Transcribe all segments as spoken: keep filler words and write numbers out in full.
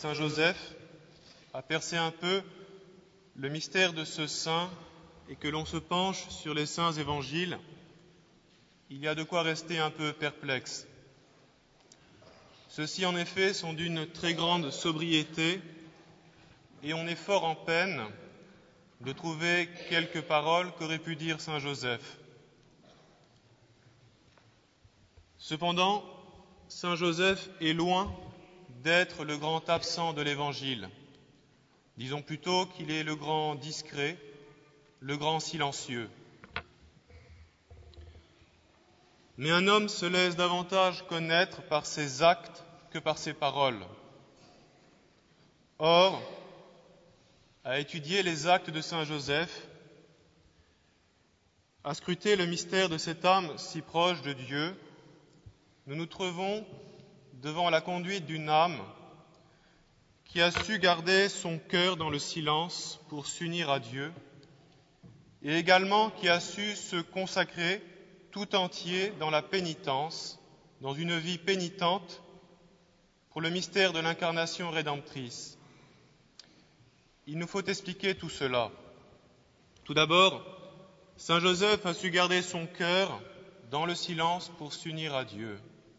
Saint Joseph, à percer un peu le mystère de ce saint et que l'on se penche sur les saints évangiles, il y a de quoi rester un peu perplexe. Ceux-ci, en effet, sont d'une très grande sobriété et on est fort en peine de trouver quelques paroles qu'aurait pu dire Saint Joseph. Cependant, Saint Joseph est loin d'être le grand absent de l'Évangile. Disons plutôt qu'il est le grand discret, le grand silencieux. Mais un homme se laisse davantage connaître par ses actes que par ses paroles. Or, à étudier les actes de Saint Joseph, à scruter le mystère de cette âme si proche de Dieu, nous nous trouvons devant la conduite d'une âme qui a su garder son cœur dans le silence pour s'unir à Dieu et également qui a su se consacrer tout entier dans la pénitence, dans une vie pénitente pour le mystère de l'incarnation rédemptrice. Il nous faut expliquer tout cela. Tout d'abord, Saint Joseph a su garder son cœur dans le silence pour s'unir à Dieu.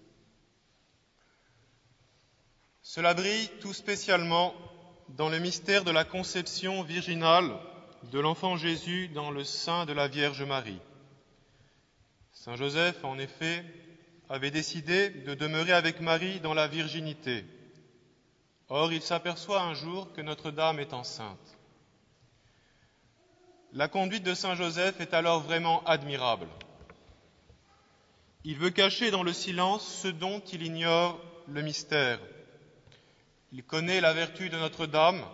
Cela brille tout spécialement dans le mystère de la conception virginale de l'enfant Jésus dans le sein de la Vierge Marie. Saint Joseph, en effet, avait décidé de demeurer avec Marie dans la virginité. Or, il s'aperçoit un jour que Notre-Dame est enceinte. La conduite de Saint Joseph est alors vraiment admirable. Il veut cacher dans le silence ce dont il ignore le mystère. Il connaît la vertu de Notre-Dame.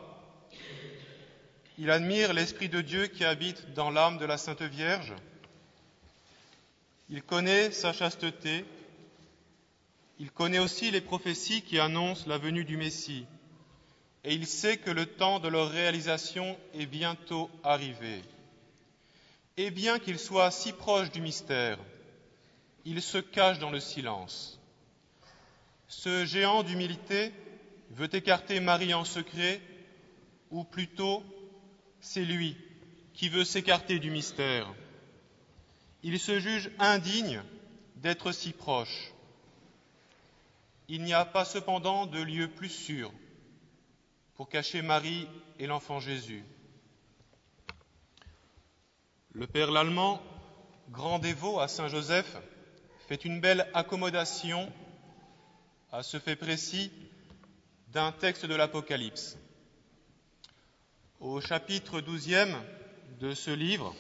Il admire l'Esprit de Dieu qui habite dans l'âme de la Sainte Vierge. Il connaît sa chasteté. Il connaît aussi les prophéties qui annoncent la venue du Messie. Et il sait que le temps de leur réalisation est bientôt arrivé. Et bien qu'il soit si proche du mystère, il se cache dans le silence. Ce géant d'humilité veut écarter Marie en secret, ou plutôt, c'est lui qui veut s'écarter du mystère. Il se juge indigne d'être si proche. Il n'y a pas cependant de lieu plus sûr pour cacher Marie et l'enfant Jésus. Le père Lallemand, grand dévot à Saint Joseph, fait une belle accommodation à ce fait précis d'un texte de l'Apocalypse. Au chapitre douzième de ce livre,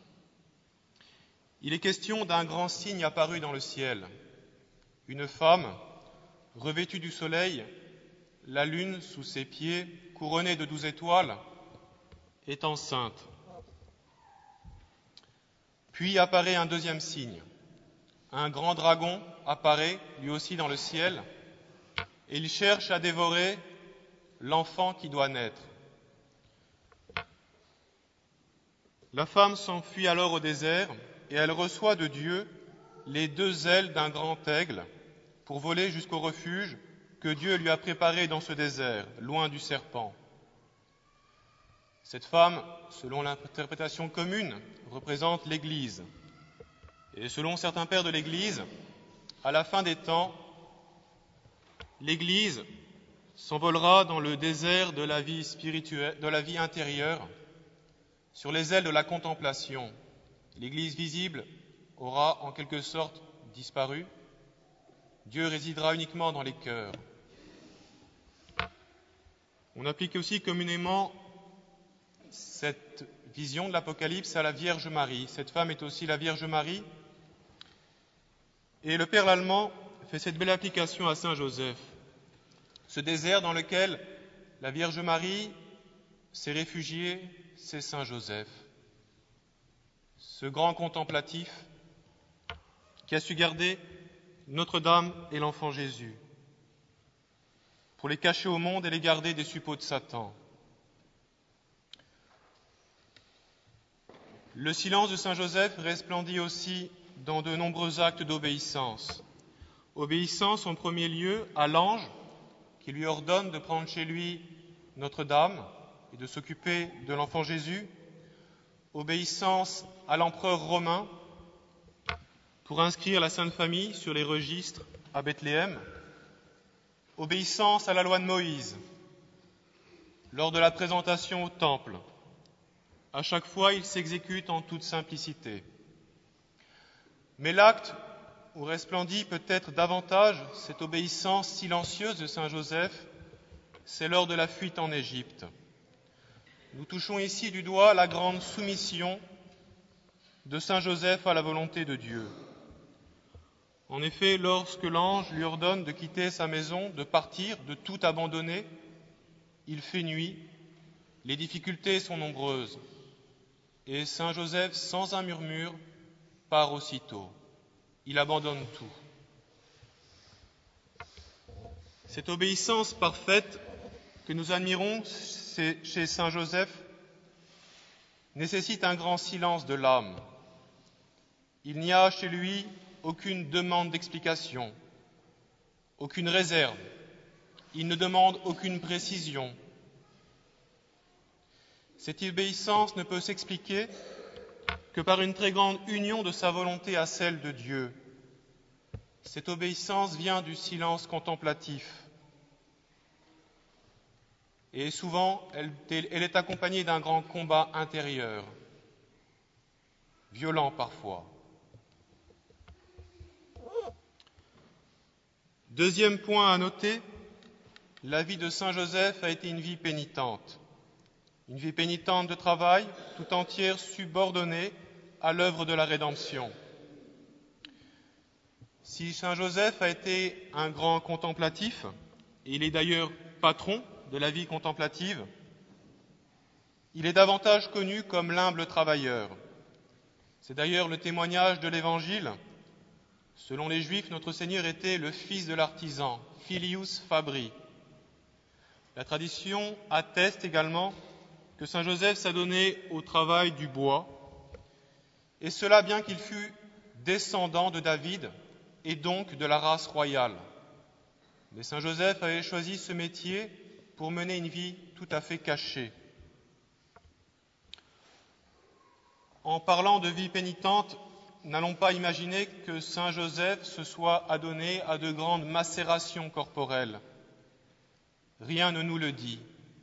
il est question d'un grand signe apparu dans le ciel. Une femme, revêtue du soleil, la lune sous ses pieds, couronnée de douze étoiles, est enceinte. Puis apparaît un deuxième signe. Un grand dragon apparaît, lui aussi dans le ciel, et il cherche à dévorer l'enfant qui doit naître. La femme s'enfuit alors au désert et elle reçoit de Dieu les deux ailes d'un grand aigle pour voler jusqu'au refuge que Dieu lui a préparé dans ce désert, loin du serpent. Cette femme, selon l'interprétation commune, représente l'Église. Et selon certains pères de l'Église, à la fin des temps, l'Église s'envolera dans le désert de la vie spirituelle, de la vie intérieure, sur les ailes de la contemplation. L'Église visible aura en quelque sorte disparu. Dieu résidera uniquement dans les cœurs. On applique aussi communément cette vision de l'Apocalypse à la Vierge Marie. Cette femme est aussi la Vierge Marie. Et le père Lallemand fait cette belle application à Saint Joseph. Ce désert dans lequel la Vierge Marie s'est réfugiée, c'est Saint Joseph. Ce grand contemplatif qui a su garder Notre-Dame et l'enfant Jésus pour les cacher au monde et les garder des suppôts de Satan. Le silence de Saint Joseph resplendit aussi dans de nombreux actes d'obéissance. Obéissance en premier lieu à l'ange qui lui ordonne de prendre chez lui Notre-Dame et de s'occuper de l'enfant Jésus, obéissance à l'empereur romain pour inscrire la Sainte Famille sur les registres à Bethléem, obéissance à la loi de Moïse lors de la présentation au temple. À chaque fois, il s'exécute en toute simplicité. Mais l'acte où resplendit peut-être davantage cette obéissance silencieuse de saint Joseph, c'est lors de la fuite en Égypte. Nous touchons ici du doigt la grande soumission de saint Joseph à la volonté de Dieu. En effet, lorsque l'ange lui ordonne de quitter sa maison, de partir, de tout abandonner, il fait nuit, les difficultés sont nombreuses, et saint Joseph, sans un murmure, part aussitôt. Il abandonne tout. Cette obéissance parfaite que nous admirons chez saint Joseph nécessite un grand silence de l'âme. Il n'y a chez lui aucune demande d'explication, aucune réserve. Il ne demande aucune précision. Cette obéissance ne peut s'expliquer que par une très grande union de sa volonté à celle de Dieu. Cette obéissance vient du silence contemplatif. Et souvent, elle, elle est accompagnée d'un grand combat intérieur, violent parfois. Deuxième point à noter, la vie de saint Joseph a été une vie pénitente. Une vie pénitente de travail, tout entière subordonnée à l'œuvre de la rédemption. Si saint Joseph a été un grand contemplatif, et il est d'ailleurs patron de la vie contemplative, il est davantage connu comme l'humble travailleur. C'est d'ailleurs le témoignage de l'Évangile. Selon les Juifs, notre Seigneur était le fils de l'artisan, filius fabri. La tradition atteste également que saint Joseph s'adonnait au travail du bois, et cela bien qu'il fût descendant de David et donc de la race royale. Mais saint Joseph avait choisi ce métier pour mener une vie tout à fait cachée. En parlant de vie pénitente, n'allons pas imaginer que saint Joseph se soit adonné à de grandes macérations corporelles. Rien ne nous le dit.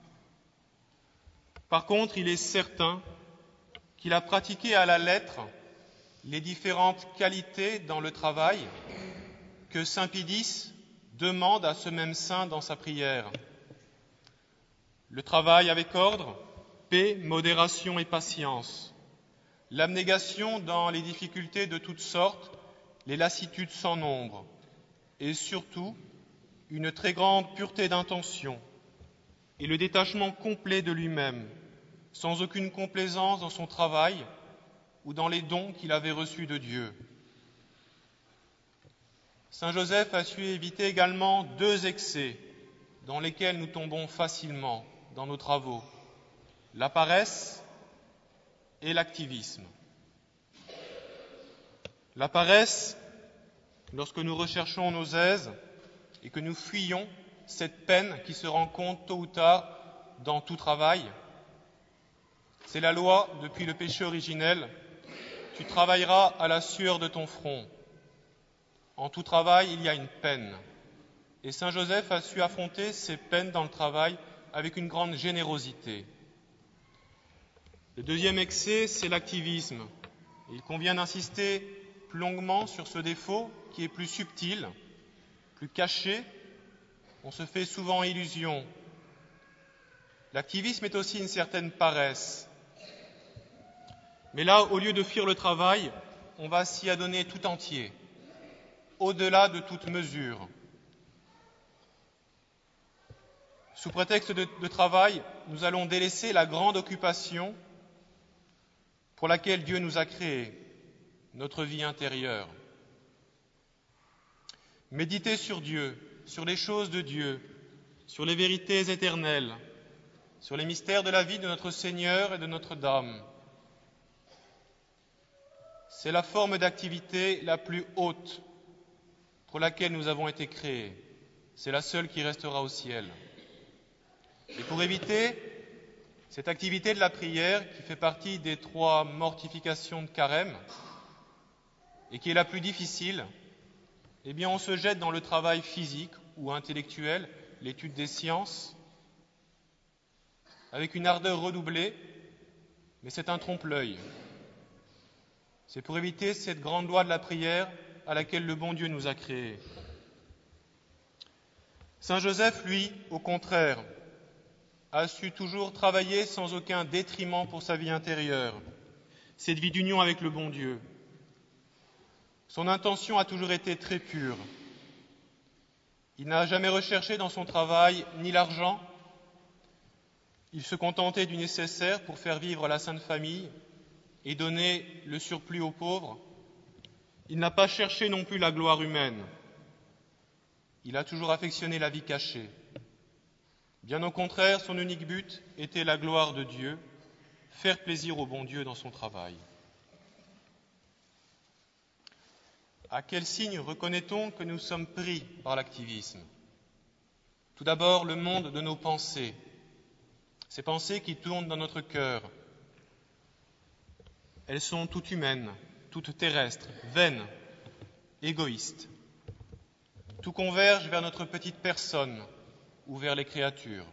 Par contre, il est certain qu'il a pratiqué à la lettre les différentes qualités dans le travail que saint Pie demande à ce même saint dans sa prière. Le travail avec ordre, paix, modération et patience. L'abnégation dans les difficultés de toutes sortes, les lassitudes sans nombre. Et surtout, une très grande pureté d'intention et le détachement complet de lui-même, sans aucune complaisance dans son travail ou dans les dons qu'il avait reçus de Dieu. Saint Joseph a su éviter également deux excès dans lesquels nous tombons facilement dans nos travaux, la paresse et l'activisme. La paresse, lorsque nous recherchons nos aises et que nous fuyons cette peine qui se rencontre tôt ou tard dans tout travail, c'est la loi depuis le péché originel. Tu travailleras à la sueur de ton front. En tout travail, il y a une peine. Et saint Joseph a su affronter ces peines dans le travail avec une grande générosité. Le deuxième excès, c'est l'activisme. Il convient d'insister plus longuement sur ce défaut qui est plus subtil, plus caché. On se fait souvent illusion. L'activisme est aussi une certaine paresse. Mais là, au lieu de fuir le travail, on va s'y adonner tout entier, au-delà de toute mesure. Sous prétexte de, de travail, nous allons délaisser la grande occupation pour laquelle Dieu nous a créés, notre vie intérieure. Méditer sur Dieu, sur les choses de Dieu, sur les vérités éternelles, sur les mystères de la vie de notre Seigneur et de Notre-Dame. C'est la forme d'activité la plus haute pour laquelle nous avons été créés. c'est la seule qui restera au ciel. Et pour éviter cette activité de la prière, qui fait partie des trois mortifications de Carême, et qui est la plus difficile, eh bien on se jette dans le travail physique ou intellectuel, l'étude des sciences, avec une ardeur redoublée, mais c'est un trompe-l'œil. C'est pour éviter cette grande loi de la prière à laquelle le bon Dieu nous a créés. Saint Joseph, lui, au contraire, a su toujours travailler sans aucun détriment pour sa vie intérieure, cette vie d'union avec le bon Dieu. Son intention a toujours été très pure. Il n'a jamais recherché dans son travail ni l'argent. Il se contentait du nécessaire pour faire vivre la Sainte Famille et donner le surplus aux pauvres. Il n'a pas cherché non plus la gloire humaine. Il a toujours affectionné la vie cachée. Bien au contraire, son unique but était la gloire de Dieu, faire plaisir au bon Dieu dans son travail. À quel signe reconnaît-on que nous sommes pris par l'activisme ? Tout d'abord, le monde de nos pensées, ces pensées qui tournent dans notre cœur. Elles sont toutes humaines, toutes terrestres, vaines, égoïstes. Tout converge vers notre petite personne ou vers les créatures.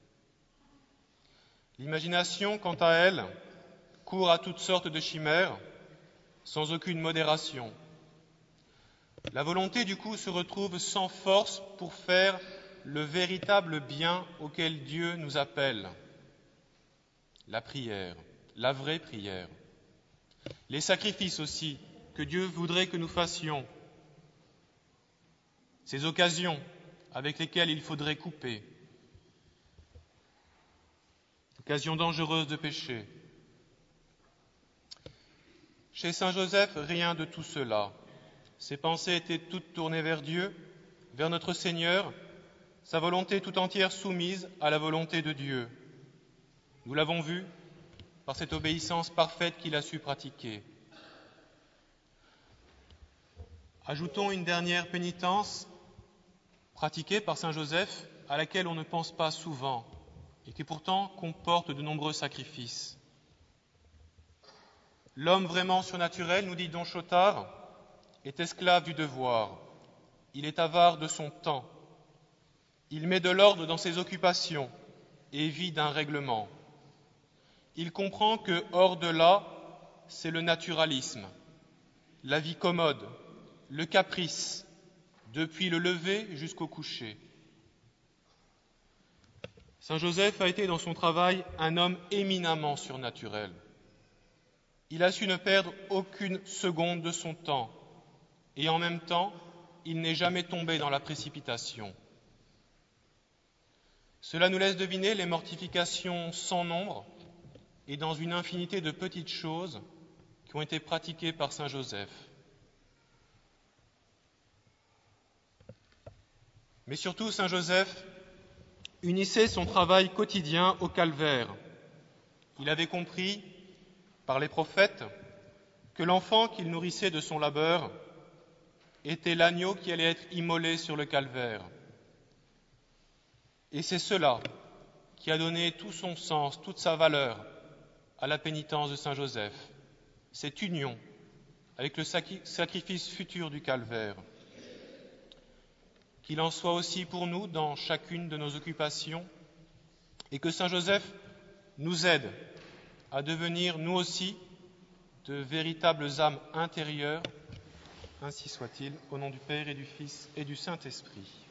L'imagination, quant à elle, court à toutes sortes de chimères, sans aucune modération. La volonté, du coup, se retrouve sans force pour faire le véritable bien auquel Dieu nous appelle. La prière, la vraie prière. Les sacrifices aussi que Dieu voudrait que nous fassions. Ces occasions avec lesquelles il faudrait couper. Occasions dangereuses de péché. Chez Saint Joseph, rien de tout cela. Ses pensées étaient toutes tournées vers Dieu, vers notre Seigneur, sa volonté tout entière soumise à la volonté de Dieu. Nous l'avons vu par cette obéissance parfaite qu'il a su pratiquer. Ajoutons une dernière pénitence pratiquée par Saint Joseph, à laquelle on ne pense pas souvent, et qui pourtant comporte de nombreux sacrifices. L'homme vraiment surnaturel, nous dit Don Chotard, est esclave du devoir. Il est avare de son temps. Il met de l'ordre dans ses occupations et vit d'un règlement. Il comprend que, hors de là, c'est le naturalisme, la vie commode, le caprice, depuis le lever jusqu'au coucher. Saint Joseph a été dans son travail un homme éminemment surnaturel. Il a su ne perdre aucune seconde de son temps, et en même temps, il n'est jamais tombé dans la précipitation. Cela nous laisse deviner les mortifications sans nombre et dans une infinité de petites choses qui ont été pratiquées par Saint Joseph. Mais surtout, Saint Joseph unissait son travail quotidien au calvaire. Il avait compris, par les prophètes, que l'enfant qu'il nourrissait de son labeur était l'agneau qui allait être immolé sur le calvaire. Et c'est cela qui a donné tout son sens, toute sa valeur à la pénitence de Saint Joseph, cette union avec le sacrifice futur du calvaire. Qu'il en soit aussi pour nous dans chacune de nos occupations et que Saint Joseph nous aide à devenir nous aussi de véritables âmes intérieures. Ainsi soit-il, au nom du Père et du Fils et du Saint-Esprit.